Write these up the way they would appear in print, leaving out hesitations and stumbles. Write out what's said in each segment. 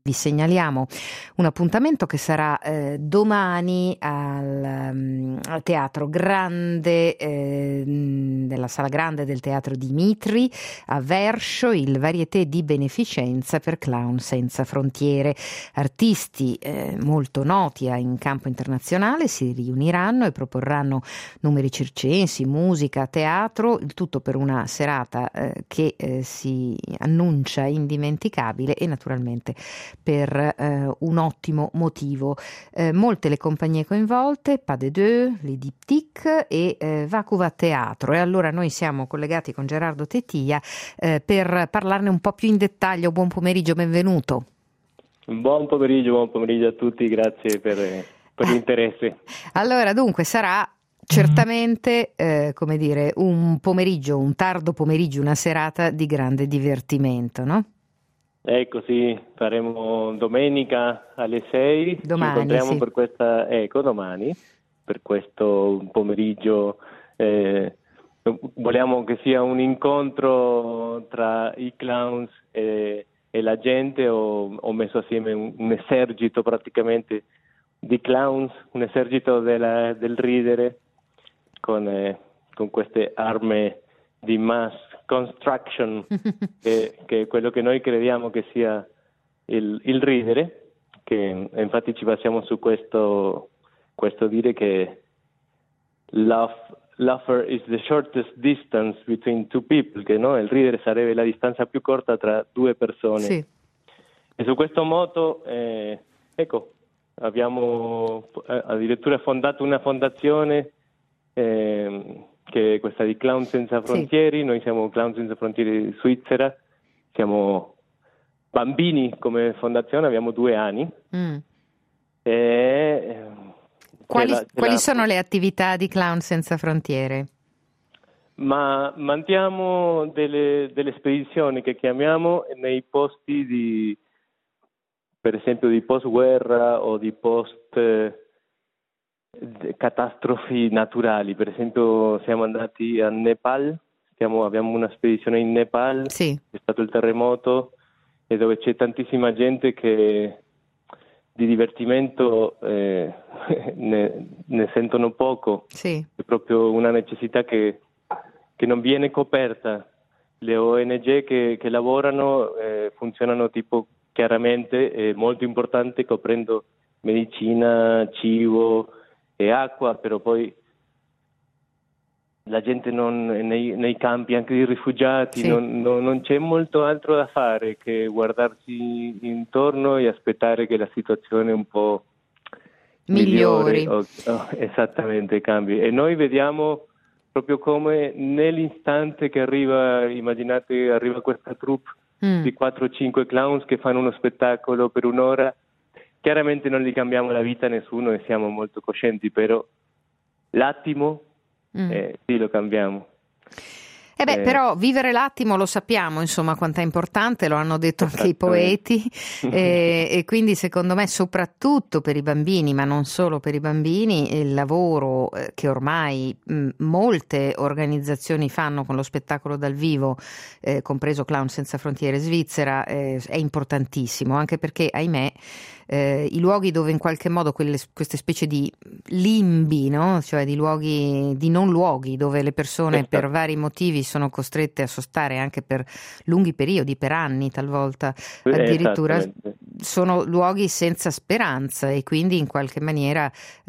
Vi segnaliamo un appuntamento che sarà domani al Teatro Grande, della Sala Grande del Teatro Dimitri a Verscio, il Varieté di beneficenza per Clown Senza Frontiere. Artisti molto noti in campo internazionale si riuniranno e proporranno numeri circensi, musica, teatro, il tutto per una serata che si annuncia indimenticabile e naturalmente per un ottimo motivo. Molte le compagnie coinvolte, Pas de Deux, les Diptyques e Vacuva Teatro. E allora noi siamo collegati con Gerardo Tettia per parlarne un po' più in dettaglio. Buon pomeriggio, benvenuto. Buon pomeriggio a tutti, grazie per l'interesse. Allora, dunque, sarà certamente, come dire, un pomeriggio, un tardo pomeriggio, una serata di grande divertimento, no? Ecco, sì, faremo domenica alle 6, domani, ci incontriamo sì. per questa, domani, per questo pomeriggio. Vogliamo che sia un incontro tra i clowns e la gente. Ho messo assieme un esercito praticamente di clowns, un esercito del ridere con queste armi di mass construction, che è quello che noi crediamo che sia il ridere, che infatti ci basiamo su questo dire che laughter is the shortest distance between two people, che no? Il ridere sarebbe la distanza più corta tra due persone. Sì. E su questo motto, abbiamo addirittura fondato una fondazione che è questa di Clown Senza Frontiere. Sì. Noi siamo Clown Senza Frontiere di Svizzera, siamo bambini come fondazione, abbiamo 2 anni. Quali sono le attività di Clown Senza Frontiere? Ma mandiamo delle spedizioni che chiamiamo nei posti per esempio di post-guerra o di catastrofi naturali. Per esempio siamo andati a Nepal, abbiamo una spedizione in Nepal, sì. È stato il terremoto e dove c'è tantissima gente che di divertimento ne sentono poco. Sì. È proprio una necessità che non viene coperta. Le ONG che lavorano funzionano tipo chiaramente, è molto importante, coprendo medicina, cibo e acqua, però poi la gente nei campi anche di rifugiati, sì. non c'è molto altro da fare che guardarsi intorno e aspettare che la situazione un po' migliori. Esattamente, cambi. E noi vediamo proprio come nell'istante che arriva questa troupe di 4-5 clowns che fanno uno spettacolo per un'ora. Chiaramente non gli cambiamo la vita a nessuno e siamo molto coscienti, però l'attimo sì, lo cambiamo. Però vivere l'attimo lo sappiamo, insomma, quanto è importante, lo hanno detto anche i poeti, e quindi secondo me soprattutto per i bambini, ma non solo per i bambini, il lavoro che ormai molte organizzazioni fanno con lo spettacolo dal vivo, compreso Clown Senza Frontiere Svizzera, è importantissimo, anche perché, ahimè, i luoghi dove in qualche modo queste specie di limbi, no? Cioè di luoghi, di non luoghi, dove le persone per vari motivi sono costrette a sostare anche per lunghi periodi, per anni talvolta addirittura, sono luoghi senza speranza, e quindi in qualche maniera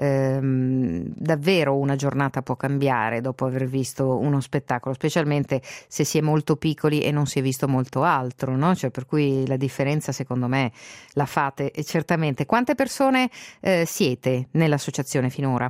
davvero una giornata può cambiare dopo aver visto uno spettacolo, specialmente se si è molto piccoli e non si è visto molto altro, no? Cioè, per cui la differenza secondo me la fate certamente. Quante persone siete nell'associazione finora?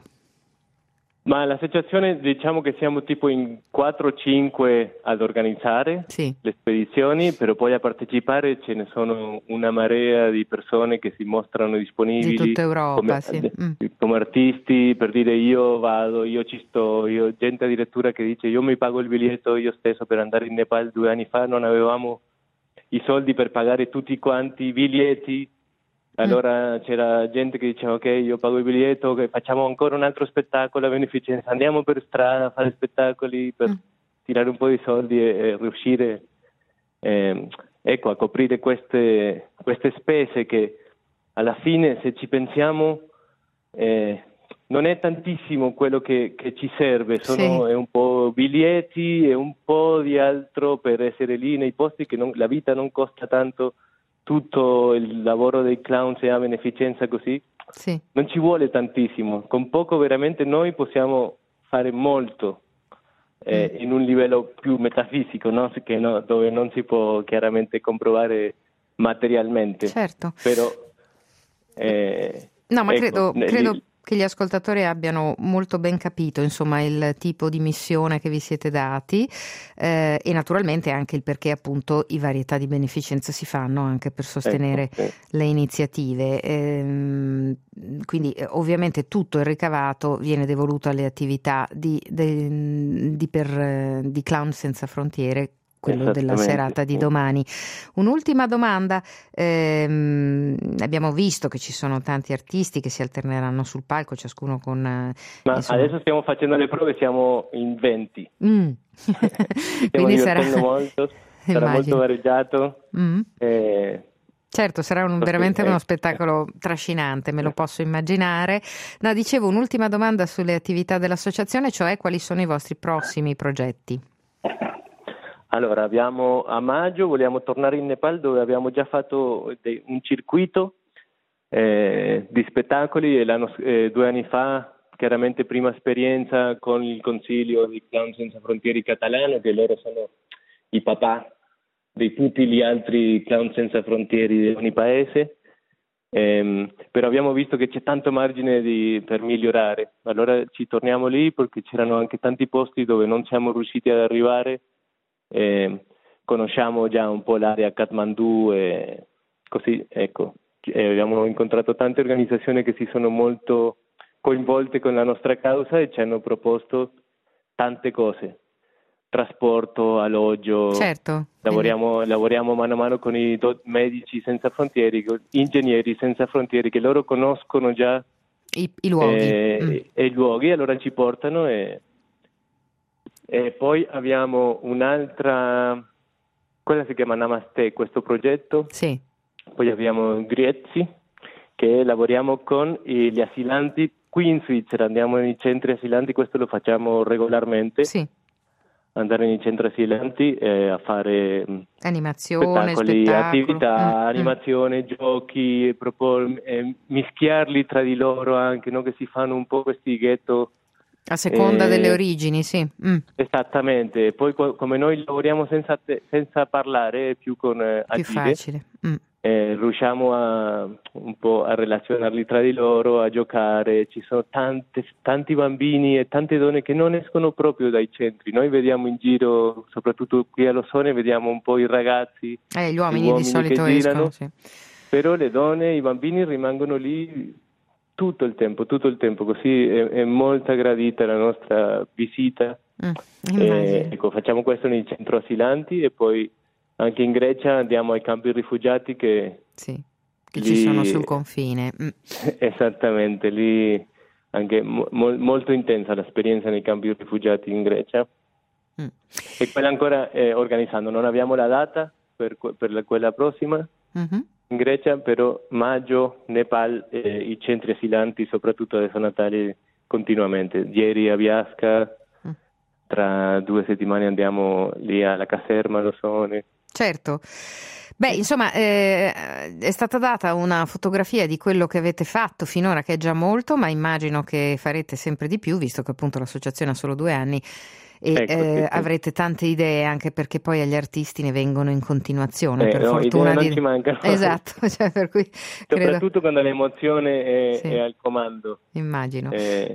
Ma l'associazione, diciamo che siamo tipo in 4-5 ad organizzare le spedizioni, però poi a partecipare ce ne sono una marea di persone che si mostrano disponibili. Di tutta Europa, come artisti, per dire io vado, io ci sto, gente addirittura che dice io mi pago il biglietto io stesso per andare in Nepal 2 anni fa, non avevamo i soldi per pagare tutti quanti i biglietti. Allora c'era gente che diceva ok, io pago il biglietto, che facciamo ancora un altro spettacolo a beneficenza, andiamo per strada a fare spettacoli per tirare un po' di soldi e riuscire ecco, a coprire queste spese che alla fine, se ci pensiamo, non è tantissimo quello che ci serve, è un po' biglietti e un po' di altro per essere lì nei posti che la vita non costa tanto, tutto il lavoro dei clown se ha beneficenza così, non ci vuole tantissimo, con poco veramente noi possiamo fare molto. In un livello più metafisico, no? Dove non si può chiaramente comprovare materialmente. Certo. Però, no, ma credo che gli ascoltatori abbiano molto ben capito, insomma, il tipo di missione che vi siete dati e naturalmente anche il perché appunto i varietà di beneficenza si fanno anche per sostenere le iniziative. Quindi ovviamente tutto il ricavato viene devoluto alle attività di Clown Senza Frontiere, quello della serata di domani. Un'ultima domanda, abbiamo visto che ci sono tanti artisti che si alterneranno sul palco, ciascuno con... Ma adesso stiamo facendo le prove, siamo in 20. Stiamo divertendo molto, sarà molto varieggiato. Certo, sarà veramente uno spettacolo trascinante, me lo posso immaginare. No, dicevo, un'ultima domanda sulle attività dell'associazione, cioè quali sono i vostri prossimi progetti? Allora, a maggio vogliamo tornare in Nepal, dove abbiamo già fatto un circuito di spettacoli e 2 anni fa, chiaramente prima esperienza con il Consiglio di Clown Senza Frontiere catalano, che loro sono i papà di tutti gli altri Clown Senza Frontiere di ogni paese, però abbiamo visto che c'è tanto margine per migliorare, allora ci torniamo lì perché c'erano anche tanti posti dove non siamo riusciti ad arrivare. Conosciamo già un po' l'area Kathmandu e così, ecco, abbiamo incontrato tante organizzazioni che si sono molto coinvolte con la nostra causa e ci hanno proposto tante cose, trasporto, alloggio, certo, lavoriamo mano a mano con i medici senza frontiere, con ingegneri senza frontiere, che loro conoscono già i luoghi e i luoghi, allora ci portano e poi abbiamo un'altra, quella si chiama Namaste, questo progetto. Sì. Poi abbiamo Griezzi, che lavoriamo con gli asilanti qui in Svizzera, andiamo nei centri asilanti, questo lo facciamo regolarmente. Sì. Andare nei centri asilanti a fare animazione, attività, animazione, giochi, mischiarli tra di loro anche, no? Che si fanno un po' questi ghetto. A seconda delle origini, sì. Esattamente, poi come noi lavoriamo senza parlare, più con agire, più facile. Riusciamo un po' a relazionarli tra di loro, a giocare. Ci sono tanti bambini e tante donne che non escono proprio dai centri. Noi vediamo in giro, soprattutto qui a Losone, vediamo un po' i ragazzi, gli uomini di solito che girano, escono, sì. Però le donne, i bambini rimangono lì tutto il tempo, così è molto gradita la nostra visita. Ecco, facciamo questo nei centri asilanti e poi anche in Grecia andiamo ai campi rifugiati che lì, ci sono sul confine. Esattamente, lì anche molto intensa l'esperienza nei campi rifugiati in Grecia. E quella ancora organizzando, non abbiamo la data per quella prossima. In Grecia, però maggio, Nepal, i centri asilanti, soprattutto adesso a Natale, continuamente. Ieri a Biasca, tra 2 settimane andiamo lì alla caserma, Losone. Certo. Beh, insomma, è stata data una fotografia di quello che avete fatto finora, che è già molto, ma immagino che farete sempre di più, visto che appunto l'associazione ha solo 2 anni. E avrete tante idee, anche perché poi agli artisti ne vengono in continuazione, per fortuna. Non ci mancano. Esatto, cioè per cui soprattutto quando l'emozione è al comando. Immagino.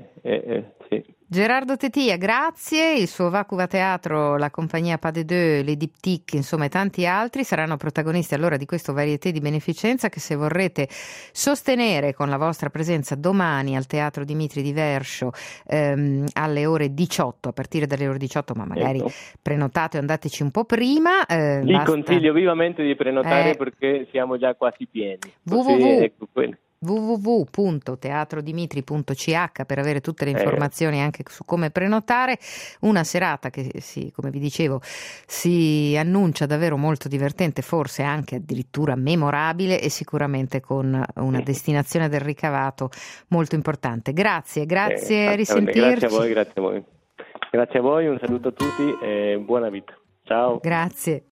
Sì. Gerardo Tetia, grazie. Il suo Vacuva Teatro, la compagnia Pas de Deux, le Diptyque, insomma e tanti altri saranno protagonisti allora di questo Varieté di beneficenza che, se vorrete sostenere con la vostra presenza domani al Teatro Dimitri di Verscio alle ore 18, a partire dalle ore 18, ma magari prenotate o andateci un po' prima. Vi consiglio vivamente di prenotare perché siamo già quasi pieni. www.teatrodimitri.ch per avere tutte le informazioni anche su come prenotare. Una serata che, come vi dicevo, si annuncia davvero molto divertente, forse anche addirittura memorabile, e sicuramente con una destinazione del ricavato molto importante. Grazie, a risentirci. Grazie a voi. Grazie a voi, un saluto a tutti e buona vita. Ciao. Grazie.